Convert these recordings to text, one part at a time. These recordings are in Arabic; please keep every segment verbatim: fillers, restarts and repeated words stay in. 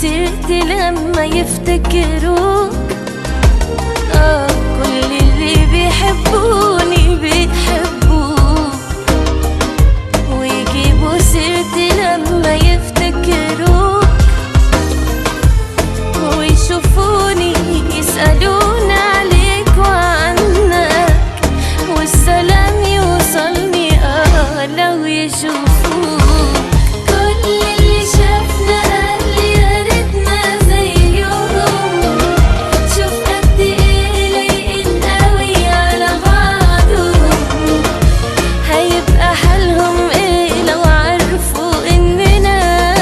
سيرتي لما يفتكروك. آه كل اللي بيحبوني بيحبوك، ويجيبوا سيرتي لما يفتكروك، ويشوفوني يسألون عليك وعنك، والسلام يوصلني آه لو يشوفوك. كل اللي شافنا قال يا ريتنا زيهم، شوف قد ايه لايقين قوي على بعضهم. هيبقى حالهم ايه لو عرفوا اننا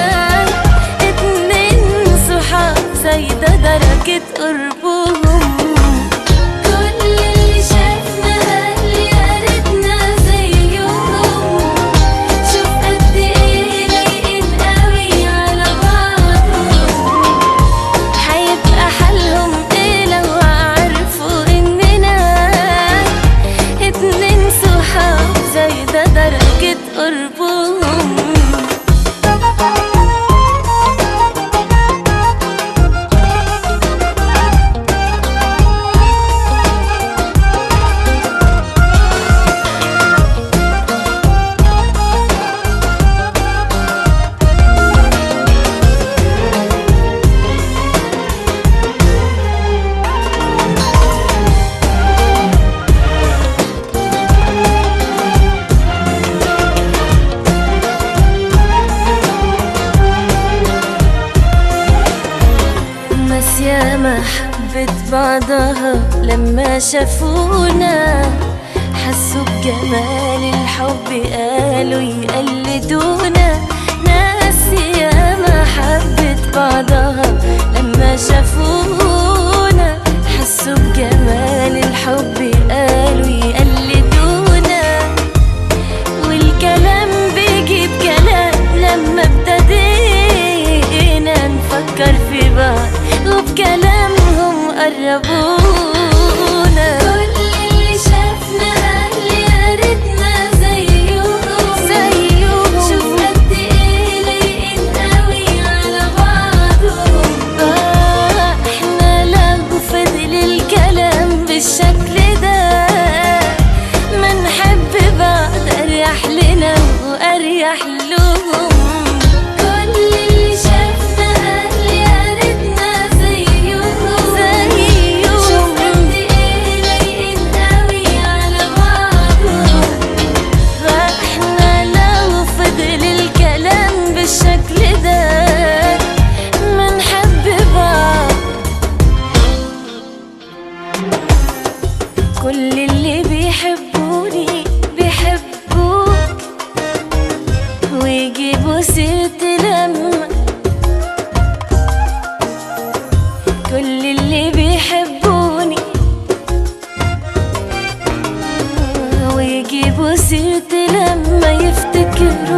اتنين صحاب زي ده درجة قربهم. كل اللي شافنا قال يا ريتنا زيهم، شوف قد ايه لايقين قوي على بعضهم. هيبقى حالهم ايه لو عرفوا اننا اتنين صحاب زي ده درجة قربهم. ناس ياما حبت بعضها لما شافونا، حسوا بجمال الحب قالوا يقلدونا. ناس ياما حبت بعضها لما شافونا، حسوا بجمال الحب قالوا يقلدونا. والكلام بيجيب كلام لما ابتدينا نفكر في بعض، وبكلامهم قربونا. كل اللي شافنا قال يا ريتنا زيهم، زيهم شوف قد ايه لايقين قوي على بعضهم. آه احنا لو فضل الكلام بالشكل ده ما نحب بعض، اريح لنا واريح لهم. كل اللي شافنا قال يا ريتنا زيهم، زيهم شوف قد ايه لايقين قوي على بعضهم. فاحنا لو فضل الكلام بالشكل ده ما نحب بعض. كل اللي بيحبوني بيحبوك، ويجيبوا سيرتي لما كل اللي بيحبوني، ويجيبوا سيرتي لما يفتكروا.